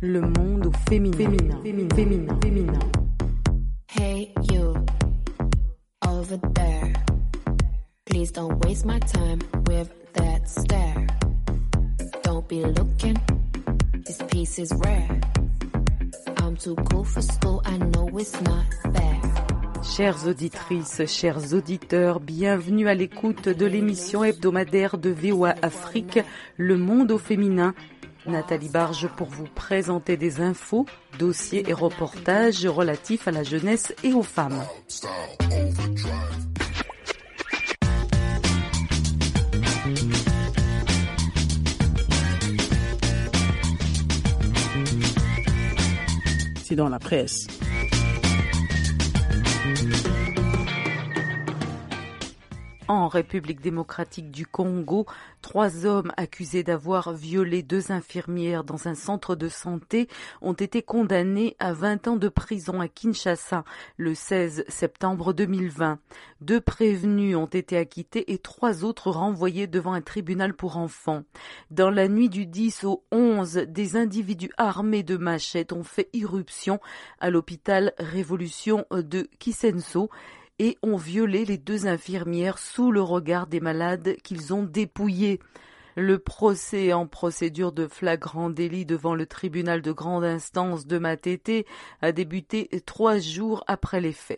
Le monde au féminin. Hey you, over there. Please don't waste my time with that stare. Don't be looking, this piece is rare. I'm too cool for school, I know it's not fair. Chères auditrices, chers auditeurs, bienvenue à l'écoute de l'émission hebdomadaire de VOA Afrique, Le monde au féminin. Nathalie Barge pour vous présenter des infos, dossiers et reportages relatifs à la jeunesse et aux femmes. C'est dans la presse. En République démocratique du Congo, 3 hommes accusés d'avoir violé 2 infirmières dans un centre de santé ont été condamnés à 20 ans de prison à Kinshasa le 16 septembre 2020. 2 prévenus ont été acquittés et 3 autres renvoyés devant un tribunal pour enfants. Dans la nuit du 10 au 11, des individus armés de machettes ont fait irruption à l'hôpital Révolution de Kisenso et ont violé les 2 infirmières sous le regard des malades qu'ils ont dépouillées. Le procès en procédure de flagrant délit devant le tribunal de grande instance de Matete a débuté 3 jours après les faits.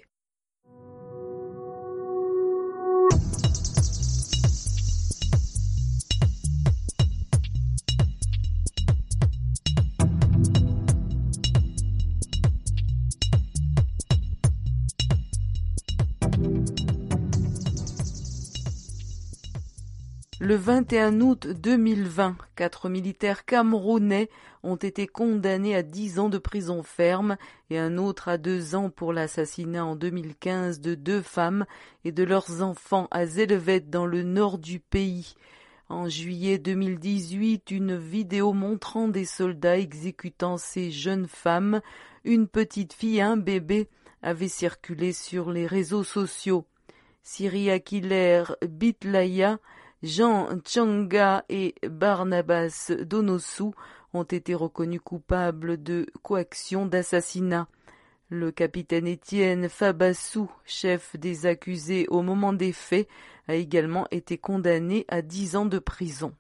Le 21 août 2020, 4 militaires camerounais ont été condamnés à 10 ans de prison ferme et un autre à 2 ans pour l'assassinat en 2015 de 2 femmes et de leurs enfants à Zélevet dans le nord du pays. En juillet 2018, une vidéo montrant des soldats exécutant ces jeunes femmes, une petite fille et un bébé, avait circulé sur les réseaux sociaux. Syria Killer Bitlaya, Jean Tchanga et Barnabas Donossou ont été reconnus coupables de coaction d'assassinat. Le capitaine Étienne Fabassou, chef des accusés au moment des faits, a également été condamné à 10 ans de prison.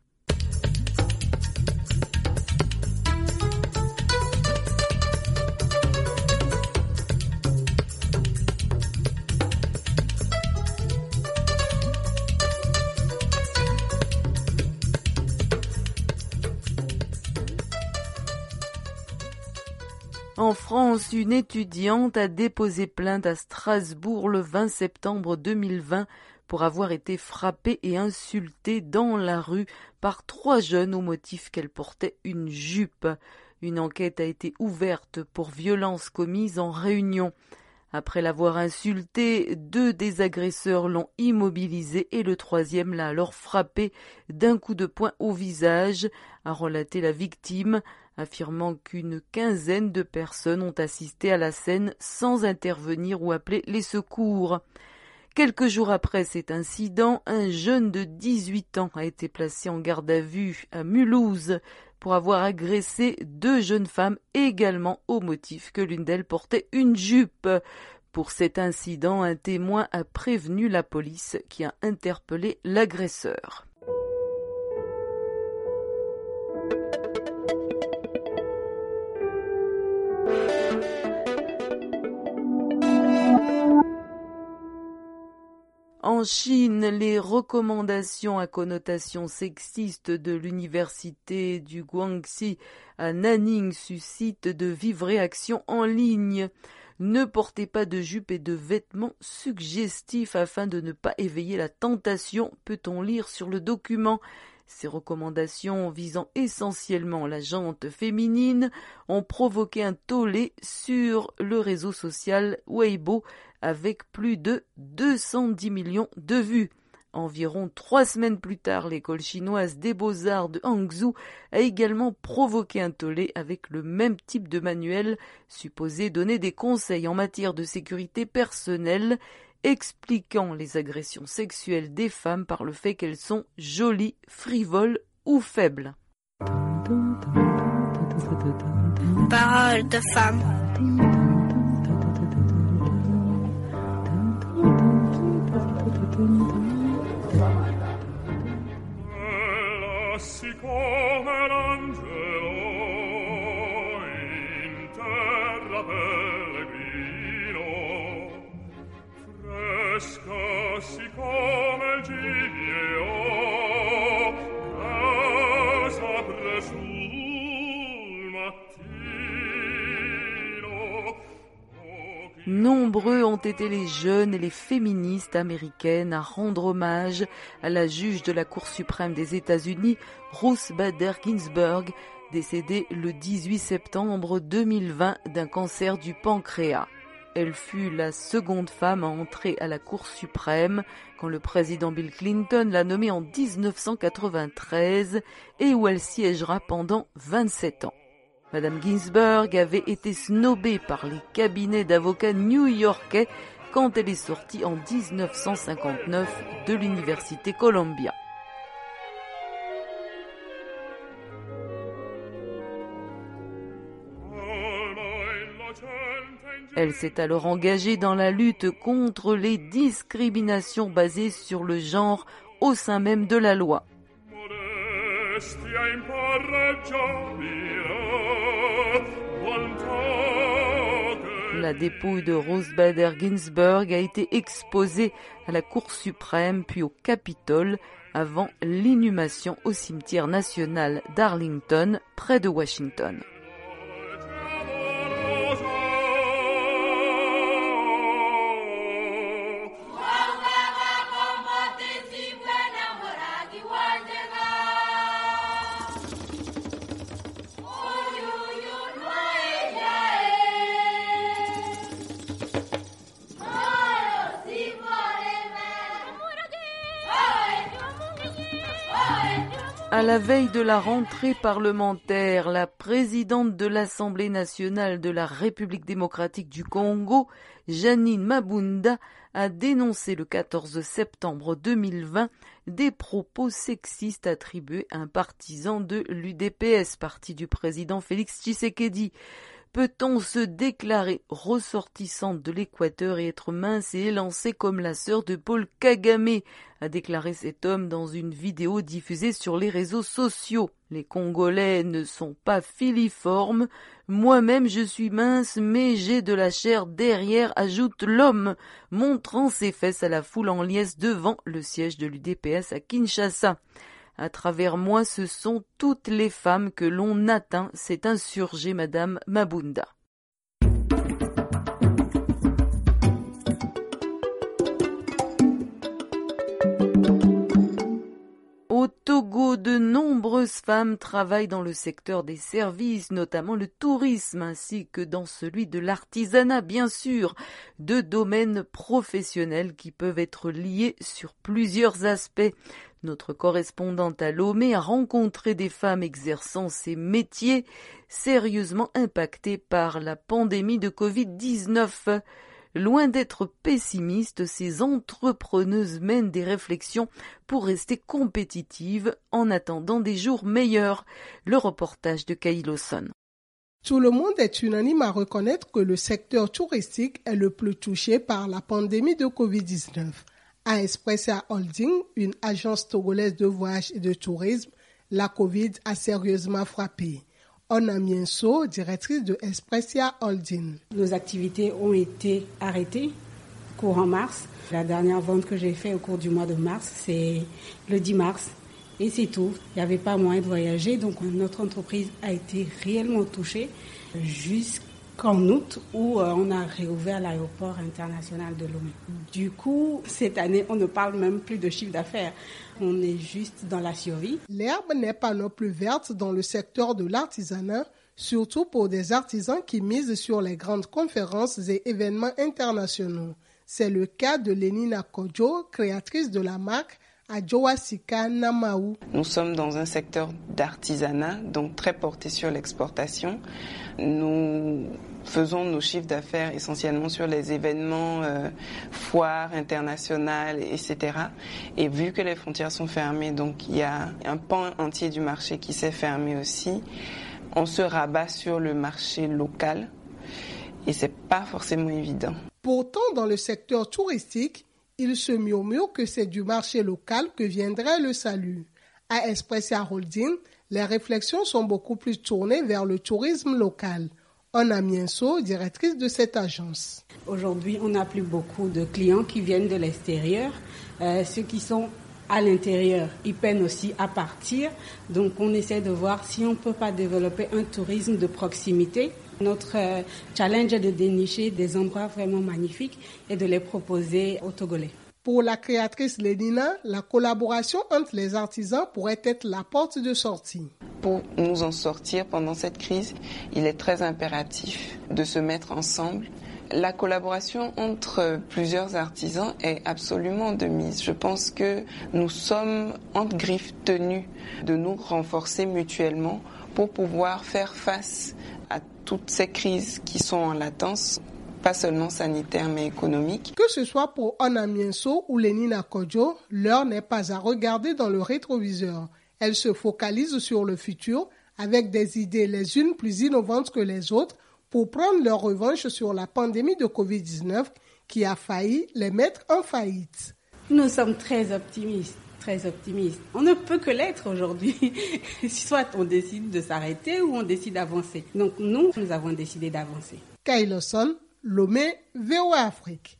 En France, une étudiante a déposé plainte à Strasbourg le 20 septembre 2020 pour avoir été frappée et insultée dans la rue par 3 jeunes au motif qu'elle portait une jupe. Une enquête a été ouverte pour violences commises en réunion. Après l'avoir insultée, 2 des agresseurs l'ont immobilisée et le 3e l'a alors frappée d'un coup de poing au visage, a relaté la victime, affirmant qu'une 15aine de personnes ont assisté à la scène sans intervenir ou appeler les secours. Quelques jours après cet incident, un jeune de 18 ans a été placé en garde à vue à Mulhouse pour avoir agressé 2 jeunes femmes également au motif que l'une d'elles portait une jupe. Pour cet incident, un témoin a prévenu la police qui a interpellé l'agresseur. En Chine, les recommandations à connotation sexiste de l'université du Guangxi à Nanning suscitent de vives réactions en ligne. Ne portez pas de jupe et de vêtements suggestifs afin de ne pas éveiller la tentation, peut-on lire sur le document. Ces recommandations visant essentiellement la gente féminine ont provoqué un tollé sur le réseau social Weibo avec plus de 210 millions de vues. Environ 3 semaines plus tard, l'école chinoise des beaux-arts de Hangzhou a également provoqué un tollé avec le même type de manuel supposé donner des conseils en matière de sécurité personnelle, expliquant les agressions sexuelles des femmes par le fait qu'elles sont jolies, frivoles ou faibles. Parole de femme. Nombreux ont été les jeunes et les féministes américaines à rendre hommage à la juge de la Cour suprême des États-Unis, Ruth Bader Ginsburg, décédée le 18 septembre 2020 d'un cancer du pancréas. Elle fut la seconde femme à entrer à la Cour suprême quand le président Bill Clinton l'a nommée en 1993 et où elle siégera pendant 27 ans. Madame Ginsburg avait été snobée par les cabinets d'avocats new-yorkais quand elle est sortie en 1959 de l'université Columbia. Elle s'est alors engagée dans la lutte contre les discriminations basées sur le genre au sein même de la loi. La dépouille de Ruth Bader Ginsburg a été exposée à la Cour suprême puis au Capitole avant l'inhumation au cimetière national d'Arlington, près de Washington. À la veille de la rentrée parlementaire, la présidente de l'Assemblée nationale de la République démocratique du Congo, Janine Mabunda, a dénoncé le 14 septembre 2020 des propos sexistes attribués à un partisan de l'UDPS, parti du président Félix Tshisekedi. Peut-on se déclarer ressortissante de l'Équateur et être mince et élancée comme la sœur de Paul Kagame, a déclaré cet homme dans une vidéo diffusée sur les réseaux sociaux. Les Congolais ne sont pas filiformes. Moi-même je suis mince, mais j'ai de la chair derrière, ajoute l'homme, montrant ses fesses à la foule en liesse devant le siège de l'UDPS à Kinshasa. À travers moi, ce sont toutes les femmes que l'on atteint, s'est insurgée Madame Mabunda. Au Togo, de nombreuses femmes travaillent dans le secteur des services, notamment le tourisme, ainsi que dans celui de l'artisanat, bien sûr, deux domaines professionnels qui peuvent être liés sur plusieurs aspects. Notre correspondante à Lomé a rencontré des femmes exerçant ces métiers sérieusement impactés par la pandémie de Covid-19. Loin d'être pessimistes, ces entrepreneuses mènent des réflexions pour rester compétitives en attendant des jours meilleurs. Le reportage de Kay Lawson. Tout le monde est unanime à reconnaître que le secteur touristique est le plus touché par la pandémie de Covid-19. À Expressia Holding, une agence togolaise de voyage et de tourisme, la Covid a sérieusement frappé. Ona Mienso, directrice de Expressia Holding. Nos activités ont été arrêtées courant mars. La dernière vente que j'ai faite au cours du mois de mars, c'est le 10 mars. Et c'est tout. Il n'y avait pas moyen de voyager, donc notre entreprise a été réellement touchée jusqu'en août où on a réouvert l'aéroport international de Lomé. Du coup, cette année, on ne parle même plus de chiffre d'affaires. On est juste dans la survie. L'herbe n'est pas non plus verte dans le secteur de l'artisanat, surtout pour des artisans qui misent sur les grandes conférences et événements internationaux. C'est le cas de Lénina Kodjo, créatrice de la marque Adjoasika Namaou. Nous sommes dans un secteur d'artisanat, donc très porté sur l'exportation. Nous faisons nos chiffres d'affaires essentiellement sur les événements, foires internationales, etc. Et vu que les frontières sont fermées, donc il y a un pan entier du marché qui s'est fermé aussi. on se rabat sur le marché local et c'est pas forcément évident. Pourtant, dans le secteur touristique, il se murmure que c'est du marché local que viendrait le salut. À Expressia Holding, les réflexions sont beaucoup plus tournées vers le tourisme local. Anna Mienso, directrice de cette agence. Aujourd'hui, on n'a plus beaucoup de clients qui viennent de l'extérieur. Ceux qui sont à l'intérieur, ils peinent aussi à partir. Donc, on essaie de voir si on ne peut pas développer un tourisme de proximité. Notre challenge est de dénicher des endroits vraiment magnifiques et de les proposer aux Togolais. Pour la créatrice Lénina, la collaboration entre les artisans pourrait être la porte de sortie. Pour nous en sortir pendant cette crise, il est très impératif de se mettre ensemble. La collaboration entre plusieurs artisans est absolument de mise. Je pense que nous sommes entre griffes tenus de nous renforcer mutuellement pour pouvoir faire face à toutes ces crises qui sont en latence, pas seulement sanitaires mais économiques. Que ce soit pour Anna Mienso ou Lénina Kodjo, l'heure n'est pas à regarder dans le rétroviseur. Elle se focalise sur le futur avec des idées les unes plus innovantes que les autres pour prendre leur revanche sur la pandémie de Covid-19 qui a failli les mettre en faillite. Nous sommes très optimistes. On ne peut que l'être aujourd'hui. Soit on décide de s'arrêter ou on décide d'avancer. Donc nous avons décidé d'avancer. Kyle Lawson, Lomé, VOA Afrique.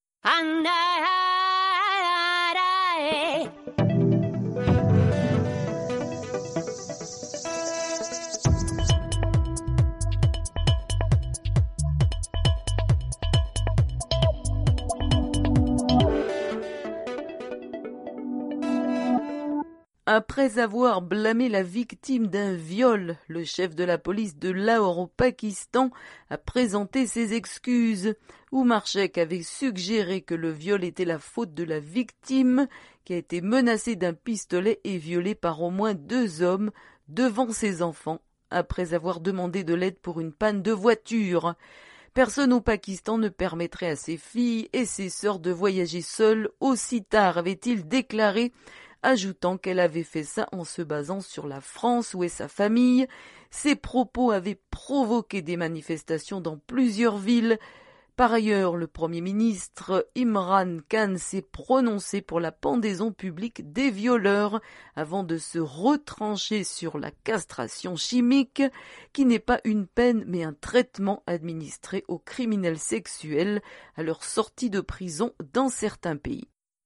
Après avoir blâmé la victime d'un viol, le chef de la police de Lahore au Pakistan a présenté ses excuses. Oumar Sheikh avait suggéré que le viol était la faute de la victime, qui a été menacée d'un pistolet et violée par au moins 2 hommes devant ses enfants, après avoir demandé de l'aide pour une panne de voiture. Personne au Pakistan ne permettrait à ses filles et ses sœurs de voyager seules aussi tard, avait-il déclaré, ajoutant qu'elle avait fait ça en se basant sur la France où est sa famille. Ses propos avaient provoqué des manifestations dans plusieurs villes. Par ailleurs, le Premier ministre Imran Khan s'est prononcé pour la pendaison publique des violeurs avant de se retrancher sur la castration chimique, qui n'est pas une peine mais un traitement administré aux criminels sexuels à leur sortie de prison dans certains pays.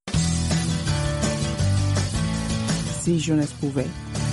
Si jeunesse pouvait.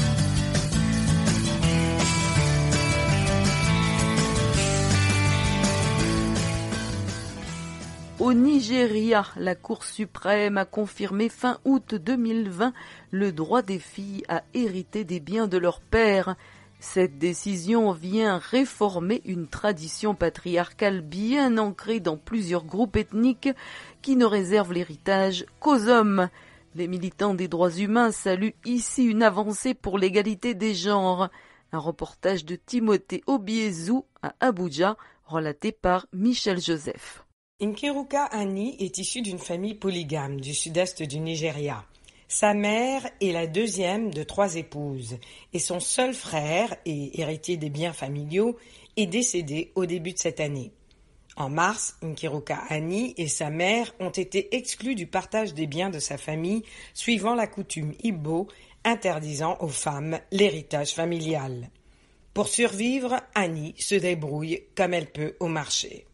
Au Nigeria, la Cour suprême a confirmé fin août 2020 le droit des filles à hériter des biens de leur père. Cette décision vient réformer une tradition patriarcale bien ancrée dans plusieurs groupes ethniques qui ne réservent l'héritage qu'aux hommes. Les militants des droits humains saluent ici une avancée pour l'égalité des genres. Un reportage de Timothée Obiezou à Abuja, relaté par Michel Joseph. Nkiruka Ani est issue d'une famille polygame du sud-est du Nigeria. Sa mère est la deuxième de 3 épouses et son seul frère, et héritier des biens familiaux, est décédé au début de cette année. En mars, Nkiruka Ani et sa mère ont été exclus du partage des biens de sa famille suivant la coutume Igbo interdisant aux femmes l'héritage familial. Pour survivre, Ani se débrouille comme elle peut au marché.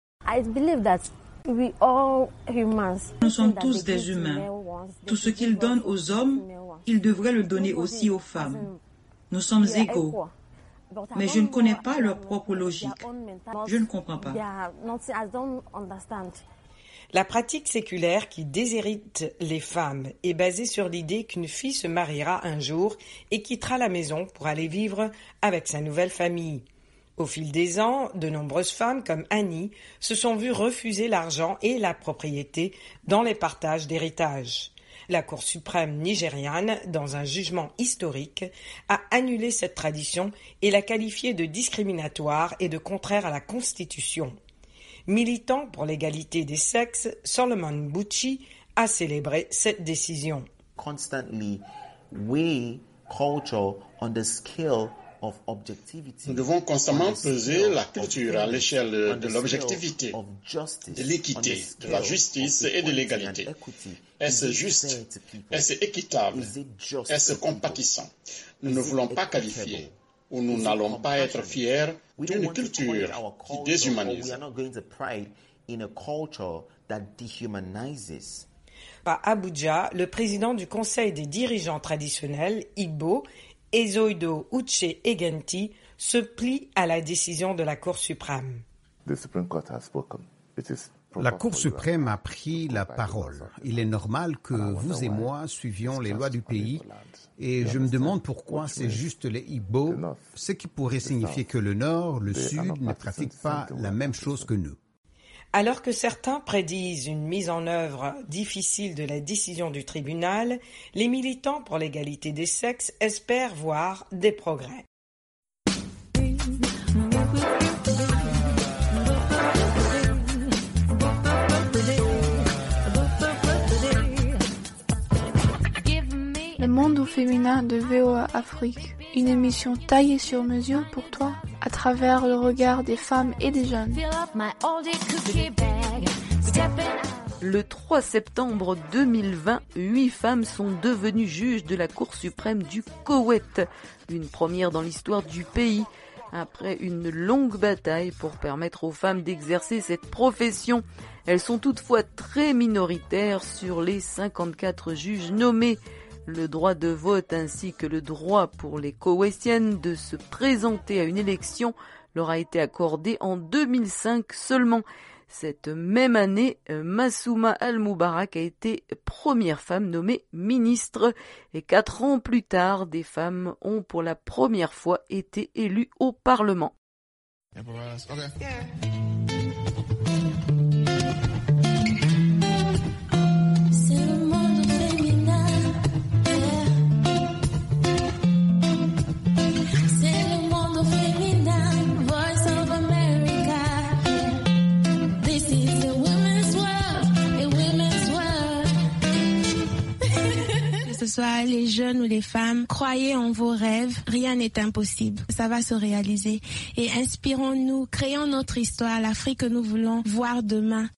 Nous sommes tous des humains. Tout ce qu'ils donnent aux hommes, ils devraient le donner aussi aux femmes. Nous sommes égaux. Mais je ne connais pas leur propre logique. Je ne comprends pas. La pratique séculaire qui déshérite les femmes est basée sur l'idée qu'une fille se mariera un jour et quittera la maison pour aller vivre avec sa nouvelle famille. Au fil des ans, de nombreuses femmes comme Annie se sont vues refuser l'argent et la propriété dans les partages d'héritage. La Cour suprême nigériane, dans un jugement historique, a annulé cette tradition et l'a qualifiée de discriminatoire et de contraire à la Constitution. Militant pour l'égalité des sexes, Solomon Buchi a célébré cette décision. Constantly, we, culture, on the scale Nous devons constamment peser la culture à l'échelle de l'objectivité, de l'équité, de la justice et de l'égalité. Est-ce juste? Est-ce équitable? Est-ce compatissant? Nous ne voulons pas qualifier, ou nous n'allons pas être fiers d'une culture qui déshumanise. À Abuja, le président du Conseil des dirigeants traditionnels, Igbo, Ezoido Uche Egenti, se plie à la décision de la Cour suprême. La Cour suprême a pris la parole. Il est normal que vous et moi suivions les lois du pays et je me demande pourquoi c'est juste les Igbo, ce qui pourrait signifier que le Nord, le Sud ne pratiquent pas la même chose que nous. Alors que certains prédisent une mise en œuvre difficile de la décision du tribunal, les militants pour l'égalité des sexes espèrent voir des progrès. Le monde au féminin de VOA Afrique, une émission taillée sur mesure pour toi à travers le regard des femmes et des jeunes. Le 3 septembre 2020, 8 femmes sont devenues juges de la Cour suprême du Koweït, une première dans l'histoire du pays, après une longue bataille pour permettre aux femmes d'exercer cette profession. Elles sont toutefois très minoritaires sur les 54 juges nommés. Le droit de vote ainsi que le droit pour les Koweïtiennes de se présenter à une élection leur a été accordé en 2005 seulement. Cette même année, Massouma Al-Moubarak a été première femme nommée ministre et 4 ans plus tard, des femmes ont pour la première fois été élues au Parlement. Que ce soit les jeunes ou les femmes, croyez en vos rêves, rien n'est impossible, ça va se réaliser. Et inspirons-nous, créons notre histoire, l'Afrique que nous voulons voir demain.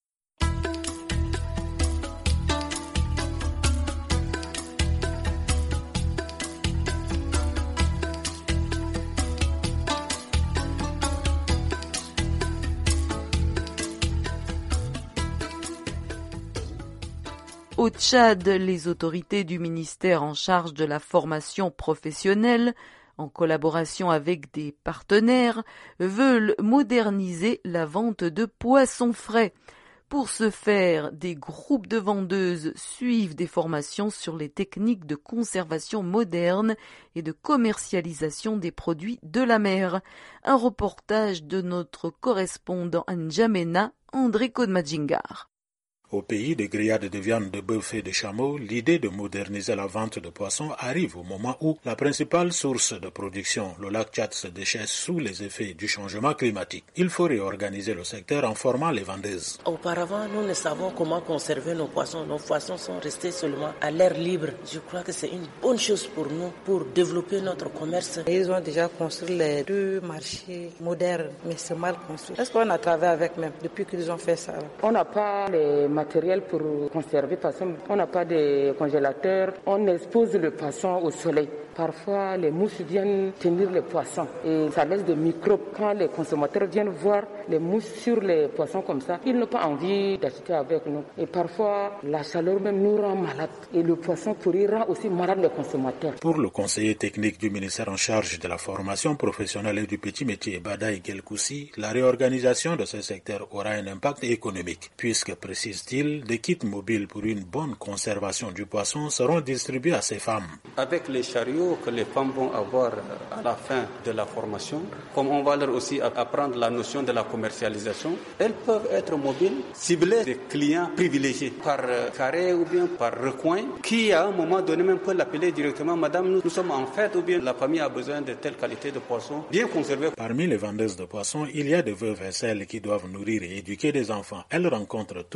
Au Tchad, les autorités du ministère en charge de la formation professionnelle, en collaboration avec des partenaires, veulent moderniser la vente de poissons frais. Pour ce faire, des groupes de vendeuses suivent des formations sur les techniques de conservation moderne et de commercialisation des produits de la mer. Un reportage de notre correspondant à N'Djamena, André Kodmadjingar. Au pays des grillades de viande de bœuf et de chameau, l'idée de moderniser la vente de poissons arrive au moment où la principale source de production, le lac Tchad, se déchaîne sous les effets du changement climatique. Il faut réorganiser le secteur en formant les vendeuses. Auparavant, nous ne savons comment conserver nos poissons. Nos poissons sont restés seulement à l'air libre. Je crois que c'est une bonne chose pour nous, pour développer notre commerce. Ils ont déjà construit les 2 marchés modernes, mais c'est mal construit. Est-ce qu'on a travaillé avec même depuis qu'ils ont fait ça? On n'a pas les matériel pour conserver, parce qu'on n'a pas de congélateur, on expose le poisson au soleil. Parfois, les mousses viennent tenir les poissons et ça laisse des microbes. Quand les consommateurs viennent voir les mousses sur les poissons comme ça, ils n'ont pas envie d'acheter avec nous. Et parfois, la chaleur même nous rend malades. Et le poisson pourri rend aussi malade les consommateurs. Pour le conseiller technique du ministère en charge de la formation professionnelle et du petit métier, Badaï Gelkoussi, la réorganisation de ce secteur aura un impact économique, puisque, précise-t-il, des kits mobiles pour une bonne conservation du poisson seront distribués à ces femmes. Avec les chariots que les femmes vont avoir à la fin de la formation, comme on va leur aussi apprendre la notion de la commercialisation, elles peuvent être mobiles, cibler des clients privilégiés par carré ou bien par recoin, qui à un moment donné même peut l'appeler directement, madame, nous sommes en fête ou bien la famille a besoin de telle qualité de poisson, bien conservé. Parmi les vendeuses de poissons, il y a des veuves et celles qui doivent nourrir et éduquer des enfants. Elles rencontrent toutes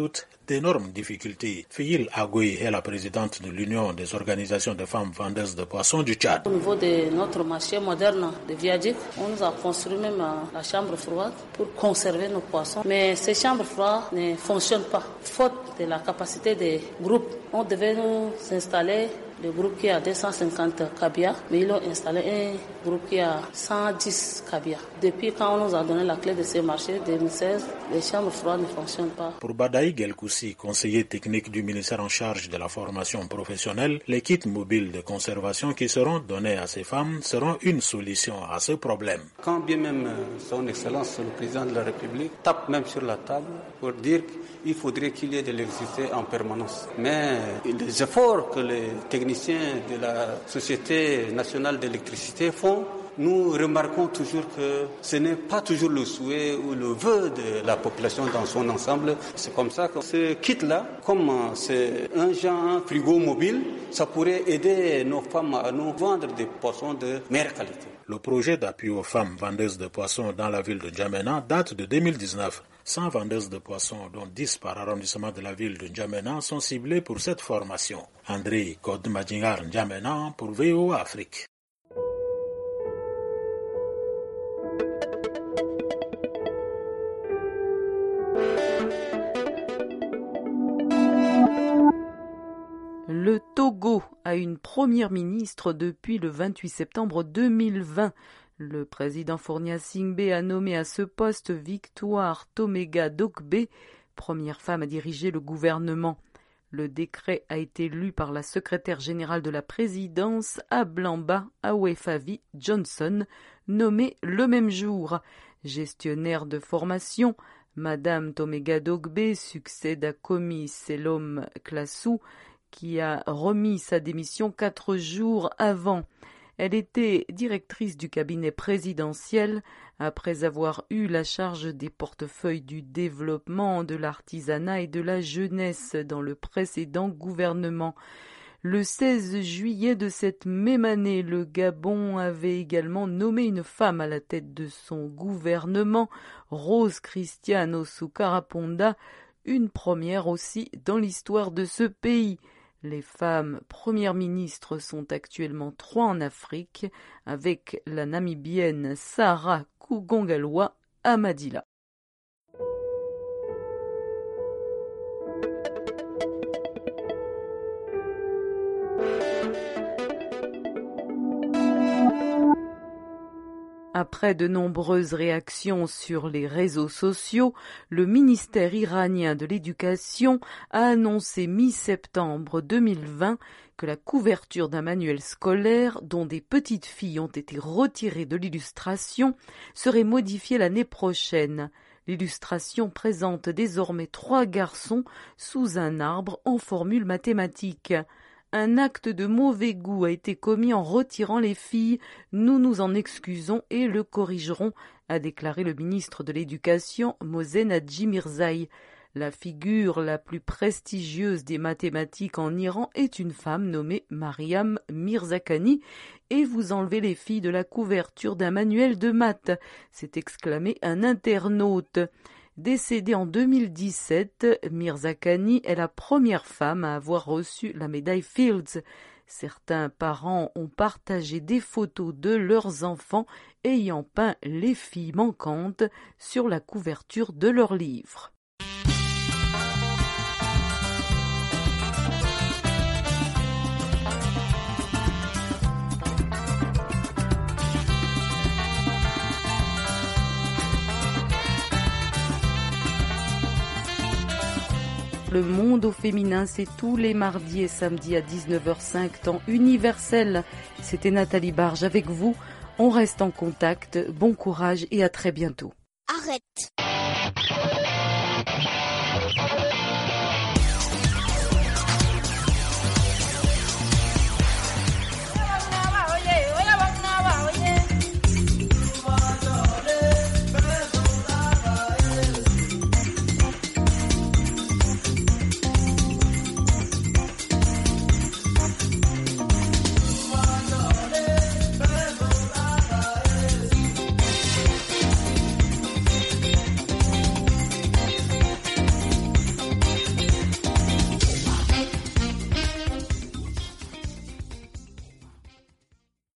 d'énormes difficultés. Fiyil Agoui est la présidente de l'Union des organisations de femmes vendeuses de poissons du Tchad. Au niveau de notre marché moderne de Viadjik, on nous a construit même la chambre froide pour conserver nos poissons. Mais ces chambres froides ne fonctionnent pas, faute de la capacité des groupes. On devait nous installer le groupe qui a 250 cabias, mais ils ont installé un groupe qui a 110 cabias. Depuis quand on nous a donné la clé de ces marchés, 2016, les chambres froides ne fonctionnent pas. Pour Badaï Gelkoussi, conseiller technique du ministère en charge de la formation professionnelle, les kits mobiles de conservation qui seront donnés à ces femmes seront une solution à ce problème. Quand bien même son Excellence le Président de la République tape même sur la table pour dire qu'il faudrait qu'il y ait de l'électricité en permanence. Mais les efforts que les techniciens de la Société nationale d'électricité font, nous remarquons toujours que ce n'est pas toujours le souhait ou le vœu de la population dans son ensemble. C'est comme ça que ce kit-là, comme c'est un genre frigo mobile, ça pourrait aider nos femmes à nous vendre des poissons de meilleure qualité. Le projet d'appui aux femmes vendeuses de poissons dans la ville de N'Djamena date de 2019. 100 vendeuses de poissons, dont 10 par arrondissement de la ville de N'Djamena, sont ciblées pour cette formation. André Kodmadjingar N'Djamena pour VOA Afrique. Le Togo a une première ministre depuis le 28 septembre 2020. Le président Fournia Singbe a nommé à ce poste Victoire Tomega Dogbe, première femme à diriger le gouvernement. Le décret a été lu par la secrétaire générale de la présidence, Ablamba Awefavi Johnson, nommée le même jour. Gestionnaire de formation, Madame Tomega Dogbe succède à Komi Selom Klassou, qui a remis sa démission 4 jours avant. Elle était directrice du cabinet présidentiel après avoir eu la charge des portefeuilles du développement, de l'artisanat et de la jeunesse dans le précédent gouvernement. Le 16 juillet de cette même année, le Gabon avait également nommé une femme à la tête de son gouvernement, Rose Christiane Osukarapondja, une première aussi dans l'histoire de ce pays. Les femmes premières ministres sont actuellement 3 en Afrique, avec la Namibienne Sarah Kugongalwa Amadila. Après de nombreuses réactions sur les réseaux sociaux, le ministère iranien de l'Éducation a annoncé mi-septembre 2020 que la couverture d'un manuel scolaire dont des petites filles ont été retirées de l'illustration serait modifiée l'année prochaine. L'illustration présente désormais 3 garçons sous un arbre en formule mathématique. Un acte de mauvais goût a été commis en retirant les filles. Nous nous en excusons et le corrigerons, a déclaré le ministre de l'Éducation, Mohsen Hadji Mirzaï. La figure la plus prestigieuse des mathématiques en Iran est une femme nommée Mariam Mirzakhani. Et vous enlevez les filles de la couverture d'un manuel de maths, s'est exclamé un internaute. Décédée en 2017, Mirzakhani est la première femme à avoir reçu la médaille Fields. Certains parents ont partagé des photos de leurs enfants ayant peint les filles manquantes sur la couverture de leurs livres. Le monde au féminin, c'est tous les mardis et samedis à 19h05, temps universel. C'était Nathalie Barge avec vous. On reste en contact. Bon courage et à très bientôt. Arrête.